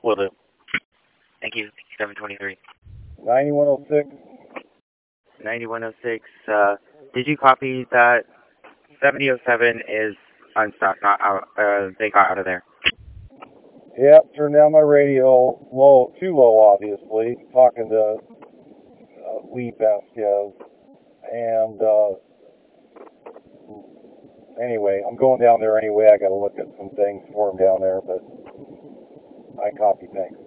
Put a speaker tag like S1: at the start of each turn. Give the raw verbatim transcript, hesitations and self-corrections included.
S1: Will do. Thank you. seven twenty-three.
S2: ninety-one oh six.
S1: ninety-one oh six. Uh, did you copy that seventy oh seven is unstuck, not out, uh, they got out of there?
S2: Yep, turned down my radio low, too low, obviously, talking to uh, Lee Vasquez. And, uh, anyway, I'm going down there anyway. I got to look at some things for him down there, but I copy, thanks.